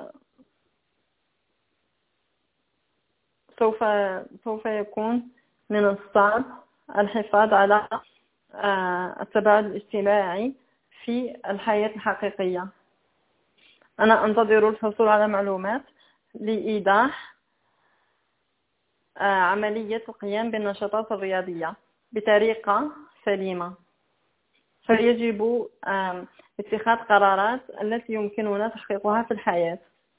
سوف سوف يكون من الصعب الحفاظ على التباعد الاجتماعي في الحياة الحقيقية. أنا أنتظر الحصول على معلومات لإيضاح عملية القيام بالنشاطات الرياضية بطريقة سليمة، فيجب اتخاذ قرارات التي يمكننا تحقيقها في الحياة.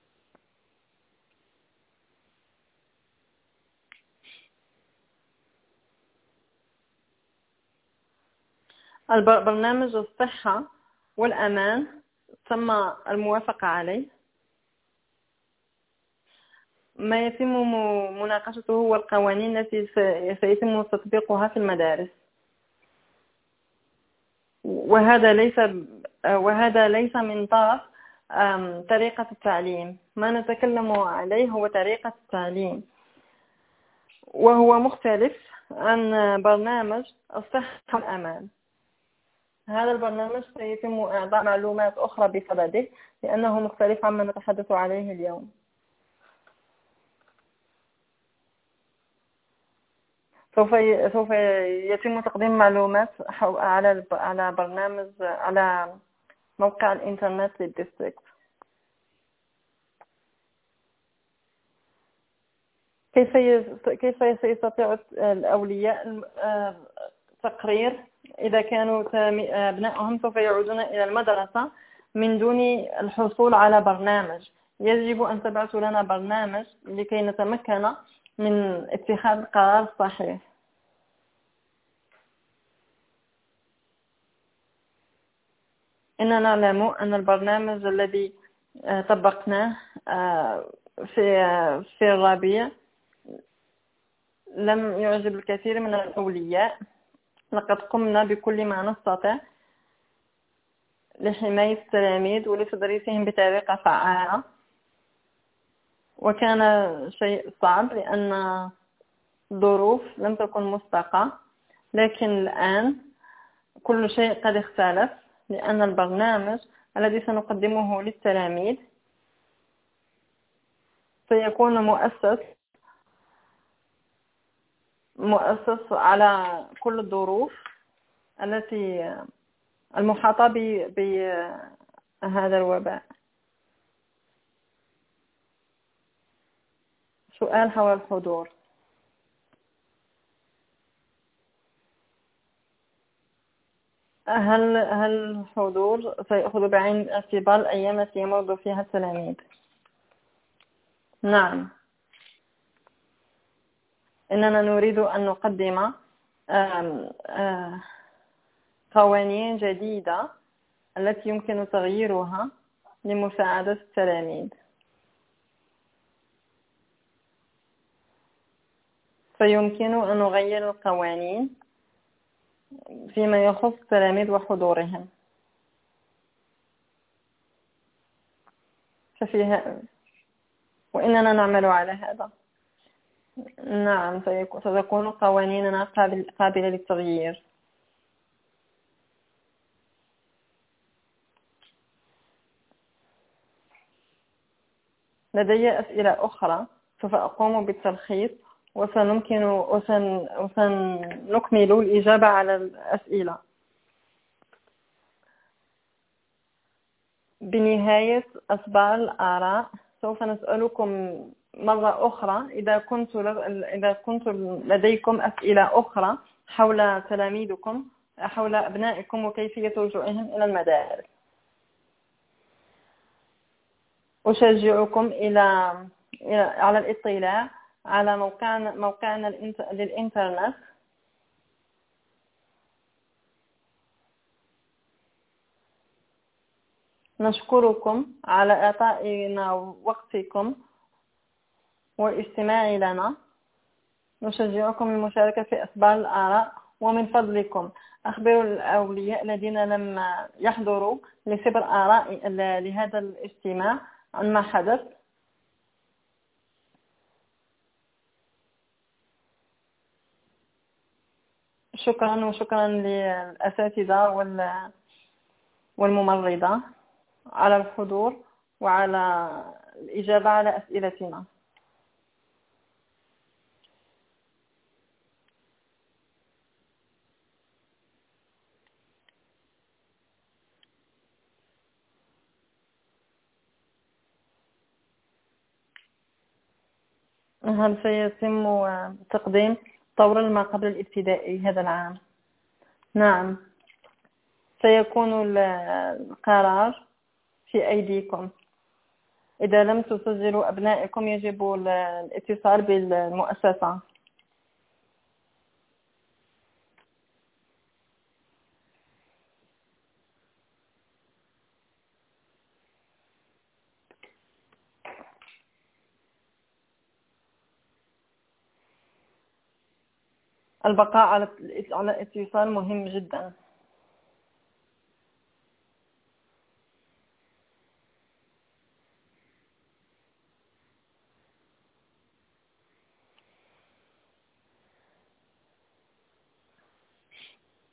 برنامج الصحة والأمان تم الموافقة عليه. ما يتم مناقشته هو القوانين التي سيتم تطبيقها في المدارس، وهذا ليس وهذا ليس من طرف طريقة التعليم. ما نتكلم عليه هو طريقة التعليم، وهو مختلف عن برنامج الصحة والأمان. هذا البرنامج سيتم إعطاء معلومات أخرى بصدده لأنه مختلف عما نتحدث عليه اليوم. سوف سوف يتم تقديم معلومات على على برنامج على موقع الإنترنت للديستريكت. كيف كيف سيستطيع الأولياء تقرير إذا كانوا أبنائهم سوف يعودون إلى المدرسة من دون الحصول على برنامج؟ يجب أن تبعثوا لنا برنامج لكي نتمكن من اتخاذ القرار الصحيح. إننا نعلم أن البرنامج الذي طبقناه في في الربيع لم يعجب الكثير من الأولياء. لقد قمنا بكل ما نستطيع لحماية التلاميذ ولتدريسهم بطريقة فعالة، وكان شيء صعب لأن الظروف لم تكن مسبقة، لكن الآن كل شيء قد اختلف لأن البرنامج الذي سنقدمه للتلاميذ سيكون مؤسس مؤسس على كل الظروف التي المحاطة بهذا الوباء. سؤال حول الحضور. هل هل الحضور سيأخذ بعين الاعتبار الأيام التي يمرض فيها التلاميذ؟ نعم، إننا نريد أن نقدم قوانين جديدة التي يمكن تغييرها لمساعدة التلاميذ. فيمكن أن نغير القوانين فيما يخص التلاميذ وحضورهم. ففيها وإننا نعمل على هذا. نعم، ستكون قوانيننا قابلة للتغيير. لدي أسئلة أخرى سوف أقوم بالتلخيص وسنمكن وسن وسنكمل الإجابة على الأسئلة. بنهاية أسبوع الآراء سوف نسألكم مرة أخرى إذا كنت إذا كنت لديكم أسئلة أخرى حول تلاميذكم حول أبنائكم وكيفية رجوعهم إلى المدارس. أشجعكم إلى على الاطلاع على موقعنا موقعنا للإنترنت. نشكركم على إعطائنا وقتكم والاستماع لنا. نشجعكم المشاركة في أسبوع الآراء، ومن فضلكم أخبروا الأولياء الذين لم يحضروا لسبر آراء لهذا الاجتماع عن ما حدث. شكرا وشكرا للأساتذة والممرضة على الحضور وعلى الإجابة على أسئلتنا. هل سيتم تقديم طور ما قبل الابتدائي هذا العام؟ نعم، سيكون القرار في أيديكم. إذا لم تسجلوا أبنائكم يجب الاتصال بالمؤسسة. البقاء على الاتصال مهم جدا.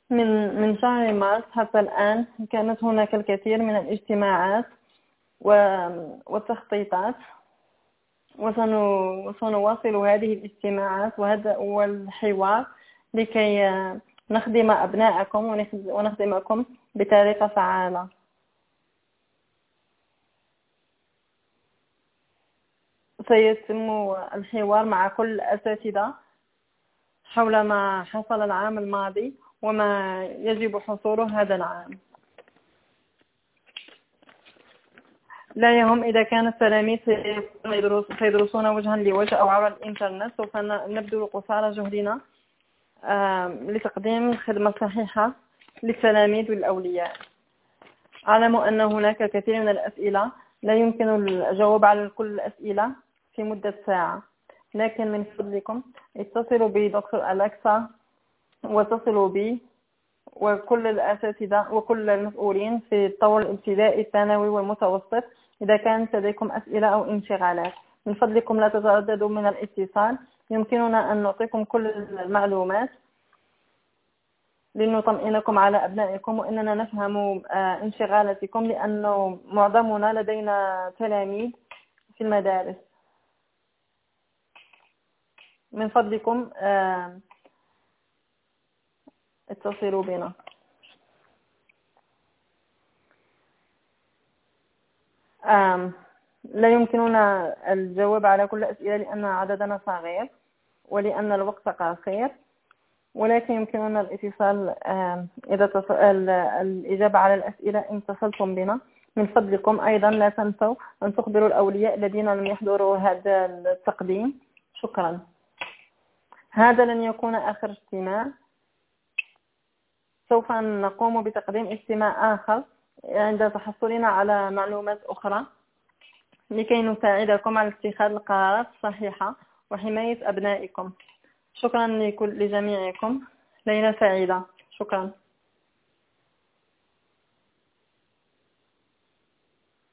من من شهر مارس حتى الآن كانت هناك الكثير من الاجتماعات والتخطيطات، وسنواصل هذه الاجتماعات وهذا والحوار لكي نخدم أبنائكم ونخدمكم بطريقة فعالة. سيتم الحوار مع كل الأساتذة حول ما حصل العام الماضي وما يجب حصوله هذا العام. لا يهم إذا كان التلاميذ سيدرسون وجها لوجه أو عبر الإنترنت، سوف نبذل قصارى جهدنا لتقديم خدمة صحيحة للتلاميذ والأولياء. أعلم أن هناك كثير من الأسئلة لا يمكن الجواب على كل الأسئلة في مدة ساعة، لكن من فضلكم اتصلوا بدكتور أليكسا واتصلوا بي وكل الأساتذة وكل المسؤولين في الطور الابتدائي الثانوي والمتوسط إذا كانت لديكم أسئلة أو انشغالات. من فضلكم لا تترددوا من الاتصال، يمكننا أن نعطيكم كل المعلومات لنطمئنكم على أبنائكم وإننا نفهم انشغالاتكم، لأنه معظمنا لدينا تلاميذ في المدارس. من فضلكم اتصلوا بنا. لا يمكننا الجواب على كل الأسئلة لأن عددنا صغير ولأن الوقت قصير، ولكن يمكننا الاتصال إذا تص... الإجابة على الأسئلة إن اتصلتم بنا. من فضلكم أيضا لا تنسوا أن تخبروا الأولياء الذين لم يحضروا هذا التقديم. شكرا. هذا لن يكون آخر اجتماع، سوف نقوم بتقديم اجتماع آخر عند تحصلنا على معلومات أخرى لكي نساعدكم على اتخاذ القرارات الصحيحة وحماية أبنائكم. شكرا لكل لجميعكم. ليلة سعيدة. شكرا.